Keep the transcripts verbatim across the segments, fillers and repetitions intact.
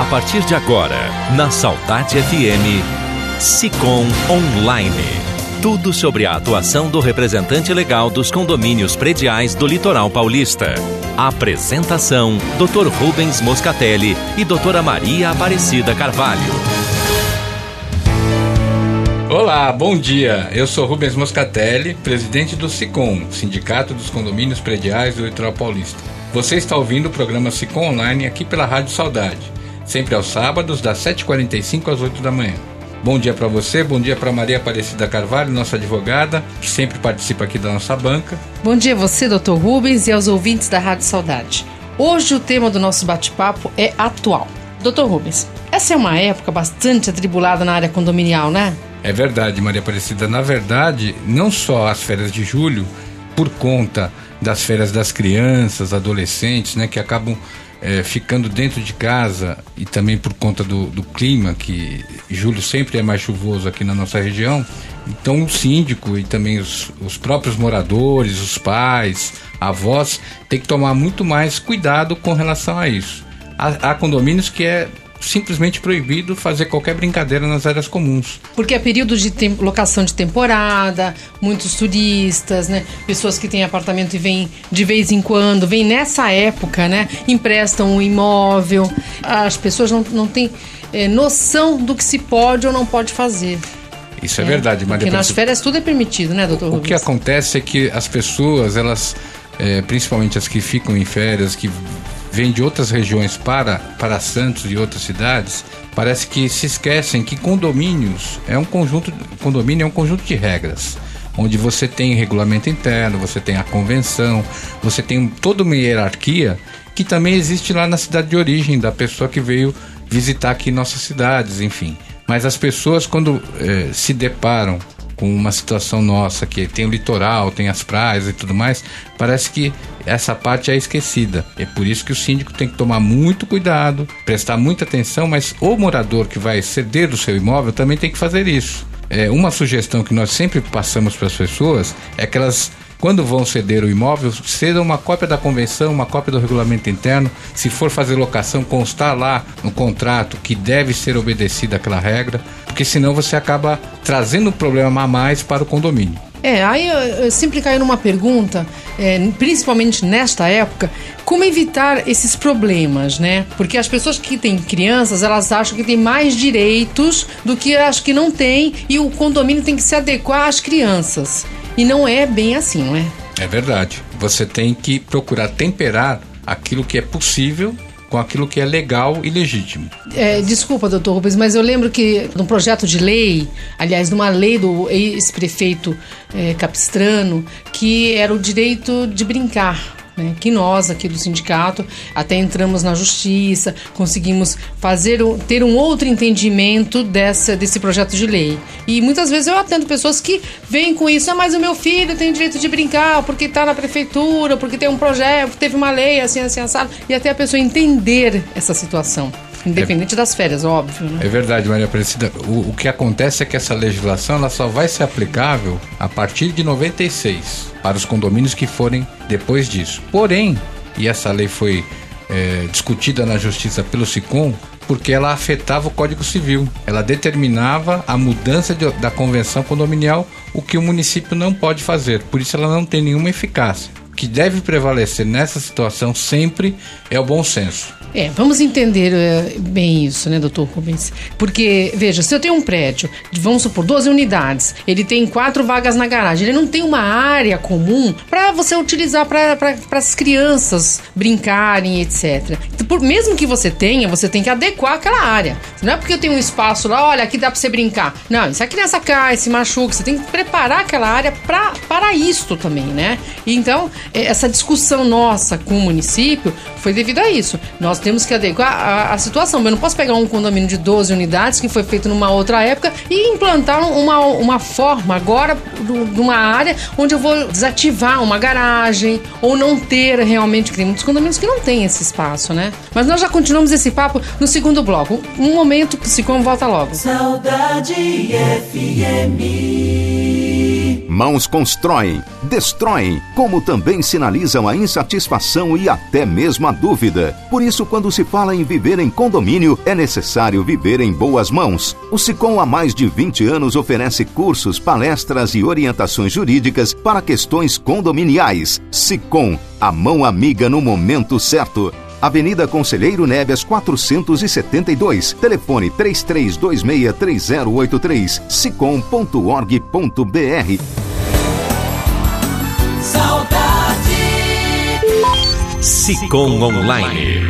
A partir de agora, na Saudade F M, Sicom Online. Tudo sobre a atuação do representante legal dos condomínios prediais do Litoral Paulista. Apresentação, doutor Rubens Moscatelli e doutora Maria Aparecida Carvalho. Olá, bom dia. Eu sou Rubens Moscatelli, presidente do Sicom, Sindicato dos Condomínios Prediais do Litoral Paulista. Você está ouvindo o programa Sicom Online aqui pela Rádio Saudade, sempre aos sábados, das sete e quarenta e cinco às oito da manhã. Bom dia para você, bom dia para Maria Aparecida Carvalho, nossa advogada, que sempre participa aqui da nossa banca. Bom dia a você, doutor Rubens, e aos ouvintes da Rádio Saudade. Hoje o tema do nosso bate-papo é atual. doutor Rubens, essa é uma época bastante atribulada na área condominial, né? É verdade, Maria Aparecida. Na verdade, não só as férias de julho, por conta das férias das crianças, adolescentes, né, que acabam é, ficando dentro de casa, e também por conta do, do clima, que julho sempre é mais chuvoso aqui na nossa região. Então o síndico e também os, os próprios moradores, os pais, avós, tem que tomar muito mais cuidado com relação a isso. Há, há condomínios que é simplesmente proibido fazer qualquer brincadeira nas áreas comuns. Porque é período de tem- locação de temporada, muitos turistas, né? Pessoas que têm apartamento e vêm de vez em quando, vêm nessa época, né? Emprestam o imóvel. As pessoas não, não têm é, noção do que se pode ou não pode fazer. Isso é, é verdade, Maria. Porque nas férias tudo é permitido, né, doutor O, o Rubens? que acontece é que as pessoas, elas, é, principalmente as que ficam em férias, que vêm de outras regiões para, para Santos e outras cidades, parece que se esquecem que condomínios é um conjunto, condomínio é um conjunto de regras, onde você tem regulamento interno, você tem a convenção, você tem toda uma hierarquia que também existe lá na cidade de origem da pessoa que veio visitar aqui nossas cidades, enfim. Mas as pessoas, quando eh, se deparam com uma situação nossa, que tem o litoral, tem as praias e tudo mais, parece que essa parte é esquecida. É por isso que o síndico tem que tomar muito cuidado, prestar muita atenção, mas o morador que vai ceder do seu imóvel também tem que fazer isso. É, uma sugestão que nós sempre passamos para as pessoas é que elas, quando vão ceder o imóvel, cedam uma cópia da convenção, uma cópia do regulamento interno. Se for fazer locação, constar lá no contrato que deve ser obedecida aquela regra, porque senão você acaba trazendo um problema a mais para o condomínio. É, aí eu, eu sempre caio numa pergunta, é, principalmente nesta época, como evitar esses problemas, né? Porque as pessoas que têm crianças, elas acham que têm mais direitos do que acho que não tem, e o condomínio tem que se adequar às crianças. E não é bem assim, não é? É verdade. Você tem que procurar temperar aquilo que é possível com aquilo que é legal e legítimo. É, desculpa, doutor Rubens, mas eu lembro que num projeto de lei, aliás, numa lei do ex-prefeito é, Capistrano, que era o direito de brincar, né, que nós aqui do sindicato até entramos na justiça, conseguimos fazer ter um outro entendimento dessa, desse projeto de lei. E muitas vezes eu atendo pessoas que vêm com isso, ah, mas o meu filho tem direito de brincar porque está na prefeitura, porque tem um projeto, teve uma lei assim, assim, assado, e até a pessoa entender essa situação. Independente é, das férias, óbvio, né? É verdade, Maria Aparecida. O, o que acontece é que essa legislação ela só vai ser aplicável a partir de noventa e seis para os condomínios que forem depois disso. Porém, e essa lei foi é, discutida na Justiça pelo Sicom, porque ela afetava o Código Civil. Ela determinava a mudança de, da convenção condominial, o que o município não pode fazer. Por isso ela não tem nenhuma eficácia. O que deve prevalecer nessa situação sempre é o bom senso. É, vamos entender é, bem isso, né, doutor Rubens? Porque, veja, se eu tenho um prédio de, vamos supor, doze unidades, ele tem quatro vagas na garagem, ele não tem uma área comum para você utilizar para as crianças brincarem, etcétera. Então, por, mesmo que você tenha, você tem que adequar aquela área. Não é porque eu tenho um espaço lá, olha, aqui dá para você brincar. Não, se a criança cai, se machuca, você tem que preparar aquela área pra, para isto também, né? Então, essa discussão nossa com o município foi devido a isso. Nós temos que adequar a, a situação. Eu não posso pegar um condomínio de doze unidades que foi feito numa outra época e implantar uma, uma forma agora de uma área onde eu vou desativar uma garagem ou não ter realmente, porque tem muitos condomínios que não tem esse espaço, né? Mas nós já continuamos esse papo no segundo bloco. Um momento que o Sicom volta logo. Saudade F M. Mãos constroem, destroem, como também sinalizam a insatisfação e até mesmo a dúvida. Por isso, quando se fala em viver em condomínio, é necessário viver em boas mãos. O Sicom há mais de vinte anos oferece cursos, palestras e orientações jurídicas para questões condominiais. Sicom, a mão amiga no momento certo. Avenida Conselheiro Neves quatrocentos e setenta e dois, telefone três três dois seis três zero oito três, sicom ponto org ponto br. Saudade Sicom Online.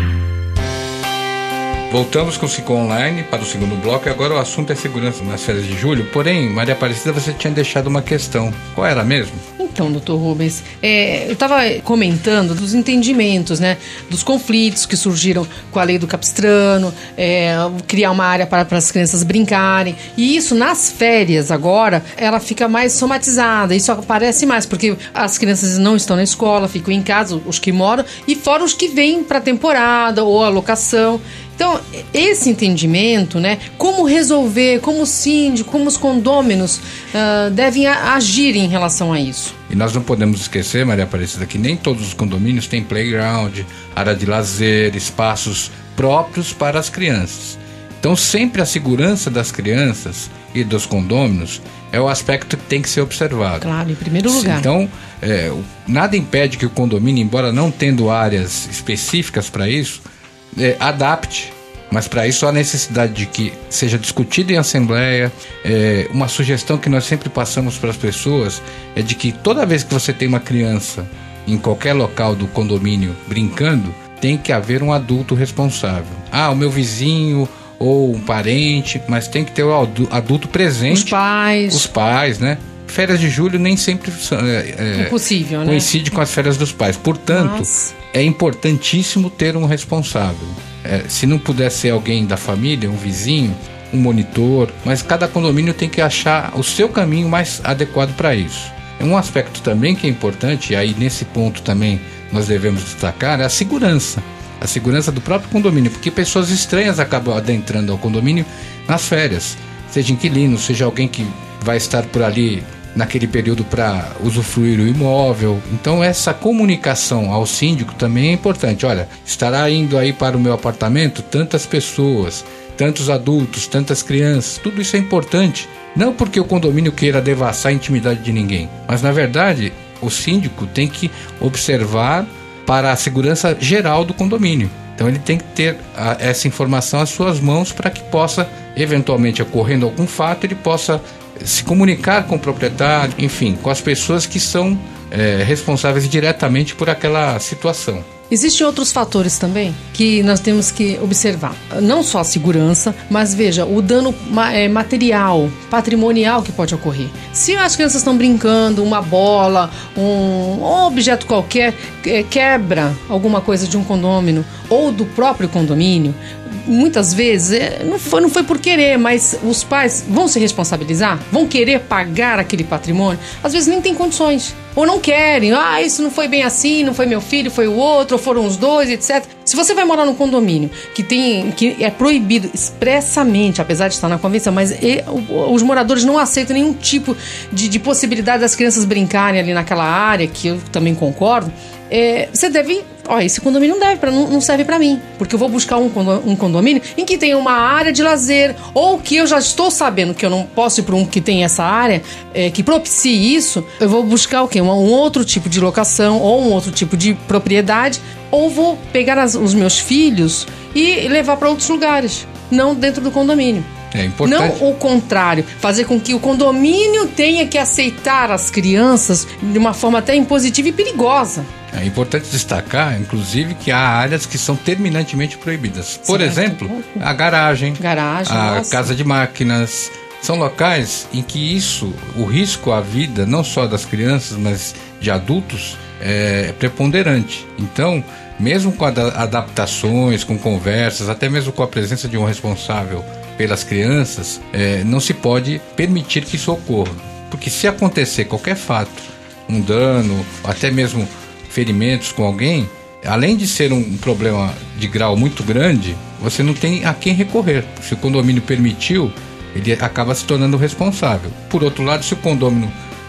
Voltamos com o Sicom Online para o segundo bloco e agora o assunto é segurança nas férias de julho. Porém, Maria Aparecida, você tinha deixado uma questão. Qual era mesmo? Então, doutor Rubens, é, eu estava comentando dos entendimentos, né, dos conflitos que surgiram com a lei do Capistrano, é, criar uma área para, para as crianças brincarem. E isso, nas férias agora, ela fica mais somatizada. Isso aparece mais, porque as crianças não estão na escola, ficam em casa, os que moram, e fora os que vêm para a temporada ou a locação. Então, esse entendimento, né, como resolver, como o síndico, como os condôminos uh, devem a, agir em relação a isso. E nós não podemos esquecer, Maria Aparecida, que nem todos os condomínios têm playground, área de lazer, espaços próprios para as crianças. Então, sempre a segurança das crianças e dos condôminos é o aspecto que tem que ser observado. Claro, em primeiro lugar. Então, é, nada impede que o condomínio, embora não tendo áreas específicas para isso, É, adapte, mas para isso há necessidade de que seja discutido em assembleia. É, uma sugestão que nós sempre passamos para as pessoas é de que toda vez que você tem uma criança em qualquer local do condomínio brincando, tem que haver um adulto responsável. Ah, o meu vizinho ou um parente, mas tem que ter o adulto presente. Os pais. Os pais, né? Férias de julho nem sempre é, é, Impossível, né? coincide com as férias dos pais. Portanto, Nossa. é importantíssimo ter um responsável. É, se não puder ser alguém da família, um vizinho, um monitor, mas cada condomínio tem que achar o seu caminho mais adequado para isso. Um aspecto também que é importante, e aí nesse ponto também nós devemos destacar, é a segurança. A segurança do próprio condomínio, porque pessoas estranhas acabam adentrando ao condomínio nas férias. Seja inquilino, seja alguém que vai estar por ali naquele período para usufruir o imóvel. Então essa comunicação ao síndico também é importante. Olha, estará indo aí para o meu apartamento tantas pessoas, tantos adultos, tantas crianças. Tudo isso é importante. Não porque o condomínio queira devassar a intimidade de ninguém, mas na verdade o síndico tem que observar para a segurança geral do condomínio. Então ele tem que ter a, essa informação às suas mãos para que possa, eventualmente ocorrendo algum fato, ele possa se comunicar com o proprietário, enfim, com as pessoas que são é, responsáveis diretamente por aquela situação. Existem outros fatores também que nós temos que observar. Não só a segurança, mas veja, o dano é, material, patrimonial que pode ocorrer. Se as crianças estão brincando, uma bola, um, um objeto qualquer é, quebra alguma coisa de um condômino ou do próprio condomínio, muitas vezes é, não, foi, não foi por querer, mas os pais vão se responsabilizar? Vão querer pagar aquele patrimônio? Às vezes nem tem condições. Ou não querem, ah, isso não foi bem assim, não foi meu filho, foi o outro, ou foram os dois, etcétera. Se você vai morar num condomínio que, tem, que é proibido expressamente, apesar de estar na convenção, mas e, os moradores não aceitam nenhum tipo de, de possibilidade das crianças brincarem ali naquela área, que eu também concordo, é, você deve... Ó, esse condomínio não deve, pra, não, não serve para mim, porque eu vou buscar um, um condomínio em que tenha uma área de lazer, ou que eu já estou sabendo que eu não posso ir para um que tem essa área, é, que propicie isso, eu vou buscar o quê? Um, um outro tipo de locação, ou um outro tipo de propriedade, ou vou pegar as, os meus filhos e levar para outros lugares, não dentro do condomínio. É importante. Não o contrário, fazer com que o condomínio tenha que aceitar as crianças de uma forma até impositiva e perigosa. É importante destacar, inclusive, que há áreas que são terminantemente proibidas. Por certo. exemplo, a garagem, garagem a nossa. casa de máquinas. São locais em que isso, o risco à vida, não só das crianças, mas de adultos, é preponderante. Então, mesmo com adaptações, com conversas, até mesmo com a presença de um responsável pelas crianças, é, não se pode permitir que isso ocorra. Porque se acontecer qualquer fato, um dano, até mesmo ferimentos com alguém, além de ser um problema de grau muito grande, você não tem a quem recorrer. Se o condomínio permitiu, ele acaba se tornando responsável. Por outro lado, se o condomínio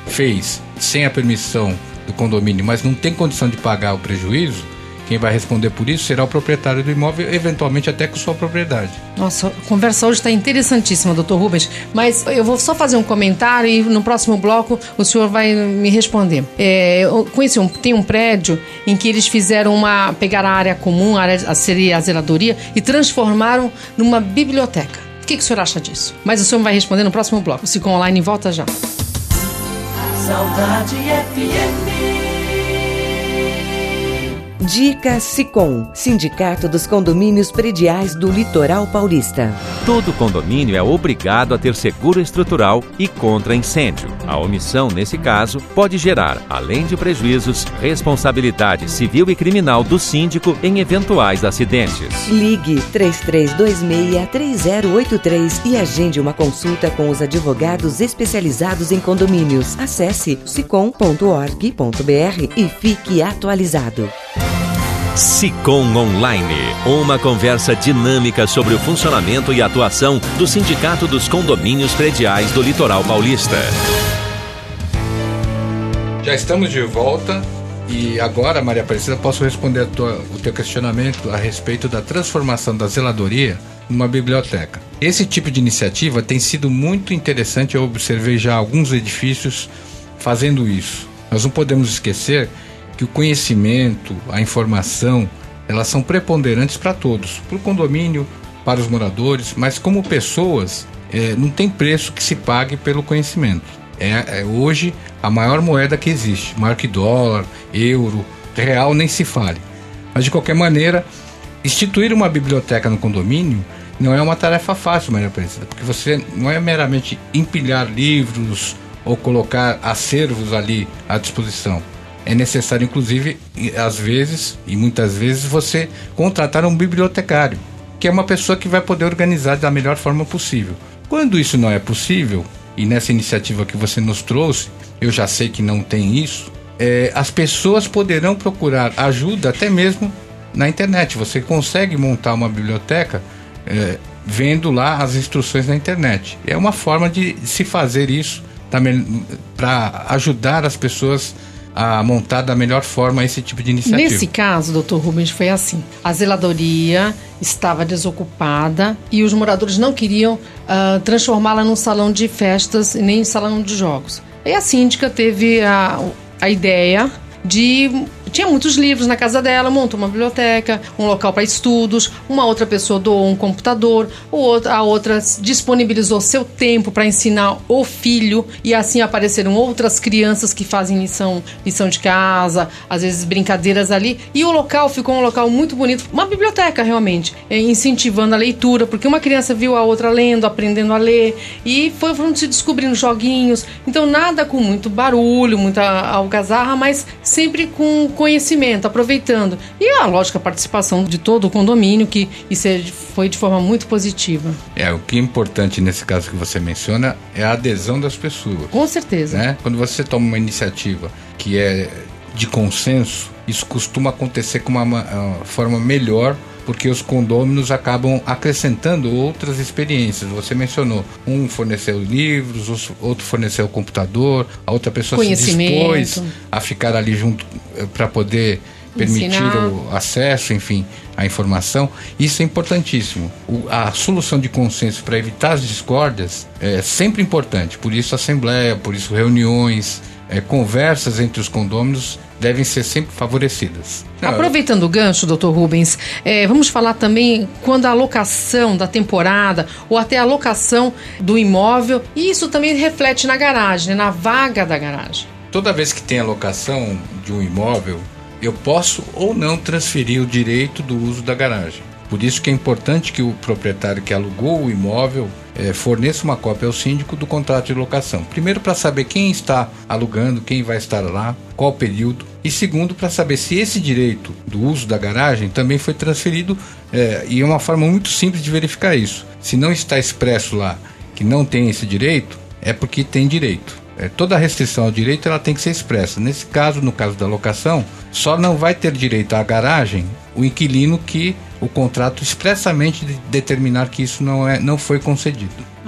fez sem a permissão do condomínio, mas não tem condição de pagar o prejuízo, quem vai responder por isso será o proprietário do imóvel, eventualmente até com sua propriedade. Nossa, a conversa hoje está interessantíssima, doutor Rubens, mas eu vou só fazer um comentário e no próximo bloco o senhor vai me responder. É, eu conheci um, tem um prédio em que eles fizeram uma, pegaram a área comum, a área, seria a zeladoria, e transformaram numa biblioteca. O que, que o senhor acha disso? Mas o senhor vai responder no próximo bloco. O Sicom Online volta já. Saudade F M. Dica Sicom, Sindicato dos Condomínios Prediais do Litoral Paulista. Todo condomínio é obrigado a ter seguro estrutural e contra incêndio. A omissão, nesse caso, pode gerar, além de prejuízos, responsabilidade civil e criminal do síndico em eventuais acidentes. Ligue três três dois seis, três zero oito três e agende uma consulta com os advogados especializados em condomínios. Acesse sicom ponto org ponto br e fique atualizado. Sicom Online, uma conversa dinâmica sobre o funcionamento e atuação do Sindicato dos Condomínios Prediais do Litoral Paulista. Já estamos de volta e agora, Maria Aparecida, posso responder a tua, o teu questionamento a respeito da transformação da zeladoria numa biblioteca. Esse tipo de iniciativa tem sido muito interessante, eu observei já alguns edifícios fazendo isso. Nós não podemos esquecer que o conhecimento, a informação, elas são preponderantes para todos, para o condomínio, para os moradores, mas como pessoas, é, não tem preço que se pague pelo conhecimento. É, é hoje a maior moeda que existe, maior que dólar, euro, real, nem se fale. Mas de qualquer maneira, instituir uma biblioteca no condomínio não é uma tarefa fácil, Maria Aparecida, porque você não é meramente empilhar livros ou colocar acervos ali à disposição. É necessário, inclusive, às vezes, e muitas vezes, você contratar um bibliotecário, que é uma pessoa que vai poder organizar da melhor forma possível. Quando isso não é possível, e nessa iniciativa que você nos trouxe, eu já sei que não tem isso, é, as pessoas poderão procurar ajuda até mesmo na internet. Você consegue montar uma biblioteca é, vendo lá as instruções na internet. É uma forma de se fazer isso para ajudar as pessoas a montar da melhor forma esse tipo de iniciativa. Nesse caso, doutor Rubens, foi assim. A zeladoria estava desocupada e os moradores não queriam uh, transformá-la num salão de festas nem em salão de jogos. Aí a síndica teve a, a ideia de... Tinha muitos livros na casa dela, montou uma biblioteca, um local para estudos, uma outra pessoa doou um computador, a outra disponibilizou seu tempo para ensinar o filho, e assim apareceram outras crianças que fazem lição, lição de casa, às vezes brincadeiras ali, e o local ficou um local muito bonito, uma biblioteca realmente, incentivando a leitura, porque uma criança viu a outra lendo, aprendendo a ler, e foi, foram se descobrindo joguinhos, então nada com muito barulho, muita algazarra, mas sempre com conhecimento, aproveitando. E a lógica, a participação de todo o condomínio, que isso foi de forma muito positiva. É, o que é importante nesse caso que você menciona é a adesão das pessoas. Com certeza. Né? Quando você toma uma iniciativa que é de consenso, isso costuma acontecer com uma, uma forma melhor, porque os condôminos acabam acrescentando outras experiências. Você mencionou, um forneceu livros, outro forneceu o computador, a outra pessoa se dispôs a ficar ali junto para poder permitir ensinar, o acesso, enfim, à informação. Isso é importantíssimo. O, a solução de consenso para evitar as discórdias é sempre importante. Por isso, assembleia, por isso, reuniões, é, conversas entre os condôminos devem ser sempre favorecidas. Aproveitando o gancho, doutor Rubens, é, vamos falar também quando a locação da temporada ou até a locação do imóvel, e isso também reflete na garagem, na vaga da garagem. Toda vez que tem a locação de um imóvel, eu posso ou não transferir o direito do uso da garagem. Por isso que é importante que o proprietário que alugou o imóvel é, forneça uma cópia ao síndico do contrato de locação. Primeiro, para saber quem está alugando, quem vai estar lá, qual período. E segundo, para saber se esse direito do uso da garagem também foi transferido. É, e é uma forma muito simples de verificar isso. Se não está expresso lá que não tem esse direito, é porque tem direito. É, toda restrição ao direito ela tem que ser expressa. Nesse caso, no caso da locação, só não vai ter direito à garagem o inquilino que o contrato expressamente de determinar que isso não, é, não foi concedido.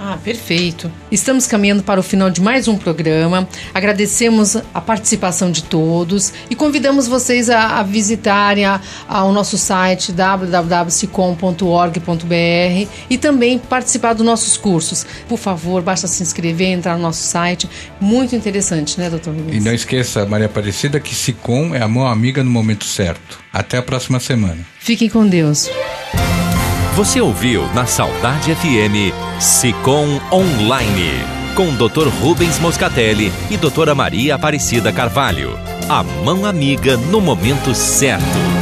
Ah, perfeito. Estamos caminhando para o final de mais um programa. Agradecemos a participação de todos e convidamos vocês a, a visitarem a, a, o nosso site w w w ponto sicom ponto org ponto b r e também participar dos nossos cursos. Por favor, basta se inscrever, entrar no nosso site. Muito interessante, né, doutor Rubens? E não esqueça, Maria Aparecida, que Sicom é a mão amiga no momento certo. Até a próxima semana. Fiquem com Deus. Você ouviu na Saudade F M Sicom Online, com doutor Rubens Moscatelli e doutora Maria Aparecida Carvalho. A mão amiga no momento certo.